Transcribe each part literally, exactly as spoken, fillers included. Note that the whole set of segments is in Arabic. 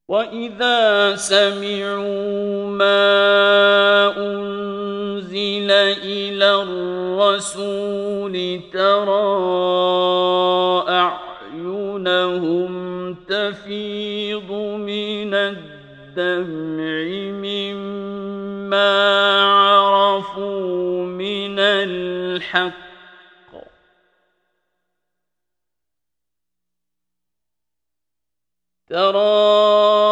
وَإِذَا سَمِعُوا مَا أُنزِلَ إِلَى الرَّسُولِ تَرَىٰ أَعْيُنَهُمْ تَفِيضُ مِنَ الدَّمْعِ مِمَّا عَرَفُوا مِنَ الْحَقِّ تَرَىٰ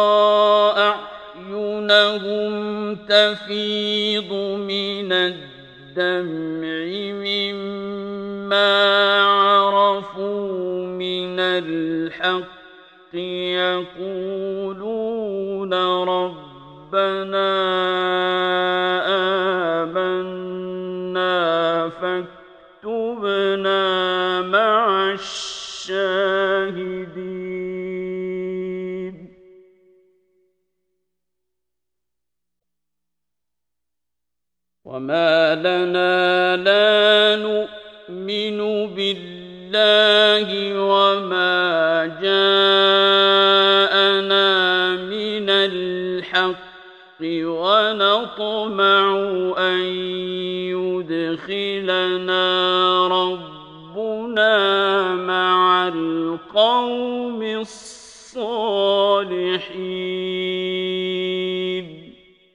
أَعْيُنَهُمْ تَفِيضُ مِنَ الدَّمْعِ مِمَّا عَرَفُوا مِنَ الْحَقِّ يَقُولُونَ رَبَّنَا آمَنَّا فَاكْتُبْنَا مَعَ الشَّاهِدِينَ. وَمَا لَنَا لَا نُؤْمِنُ بِاللَّهِ وَمَا جَاءَنَا مِنَ الْحَقِّ وَنَطْمَعُ أَن يُدْخِلَنَا رَبُّنَا مَعَ الْقَوْمِ الصَّالِحِينَ.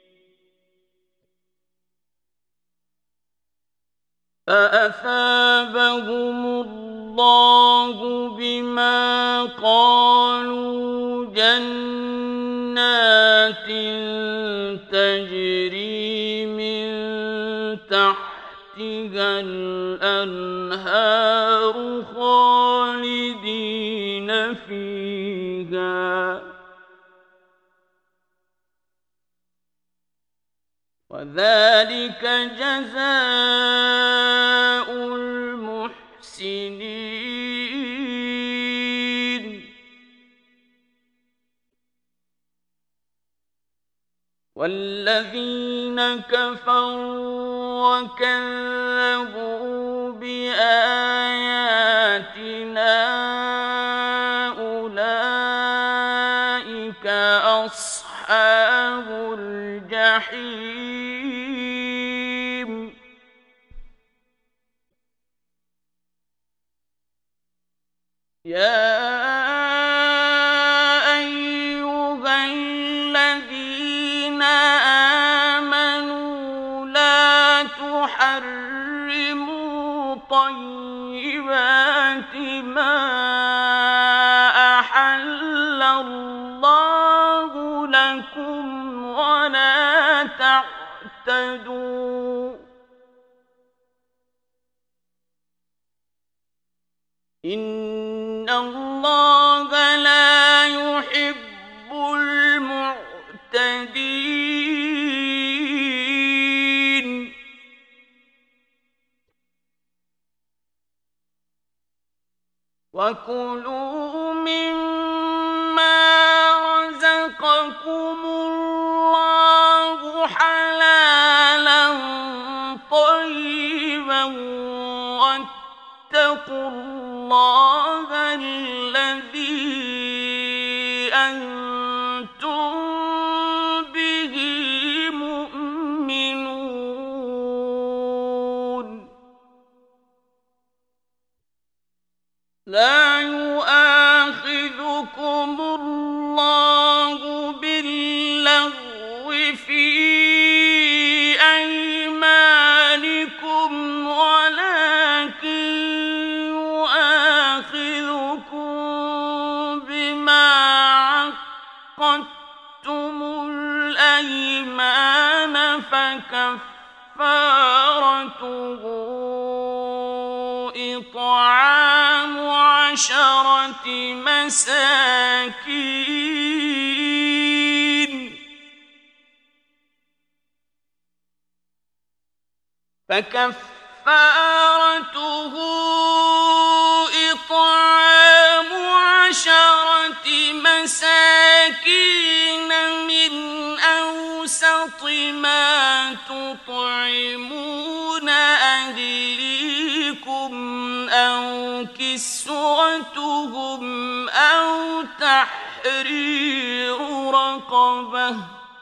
فَأَثَابَهُمُ اللَّهُ بِمَا قَالُوا جَنَّاتٍ تَجْرِي مِن تَحْتِهَا الْأَنْهَارُ خَالِدِينَ فِيهَا ۚ وَذَلِكَ جَزَاءُ الْمُحْسِنِينَ. وَالَّذِينَ كَفَرُوا وَكَذَّبُوا بِآيَاتِنَا أُولَٰئِكَ أَصْحَابُ الْجَحِيمِ. يَا أَيُّهَا الَّذِينَ آمَنُوا لَا تُحَرِّمُوا طَيِّبَاتِ مَا أَحَلَّ اللَّهُ لَكُمْ وَلَا تَعْتَدُوا ۚ إِنَّ اللَّهَ لَا يُحِبُّ الْمُعْتَدِينَ. وَكُلُوا مِمَّا رَزَقَكُمُ اللَّهُ حَلَالًا طَيِّبًا وَاتَّقُوا اللَّهَ الَّذِي أَنتُم بِهِ مُؤْمِنُونَ. لَا يُؤَاخِذُكُمُ اللَّهُ بِاللَّغْوِ فِي أَيْمَانِكُمْ وَلَٰكِن يُؤَاخِذُكُم بِمَا عَقَّدتُّمُ الْأَيْمَانَ فَكَفَّارَتُهُ إِطْعَامُ عَشَرَةِ مَسَاكِينَ فَكَفَّارَتُهُ إِطْعَامُ عَشَرَةِ مَسَاكِينَ مِنْ أَوْسَطِ مَا تُطْعِمُونَ أَهْلِيكُمْ أَوْ كِسْوَتُهُمْ أَوْ تَحْرِيرُ رقبة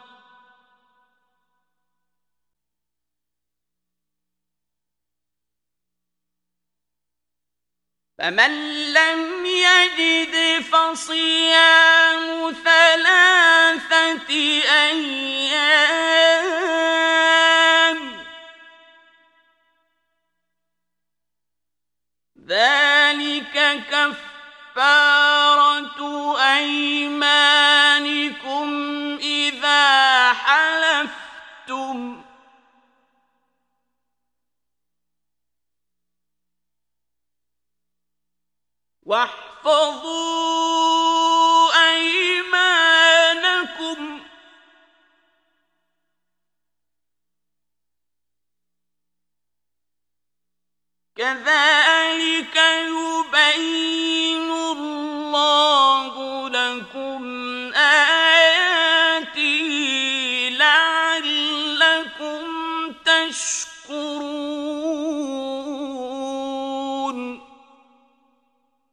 فمن لم يجد فصيام ثلاثة أيام ذلك كفارة أيمانكم إذا حلفتم واحفظوا أيمانكم كذلك يوحى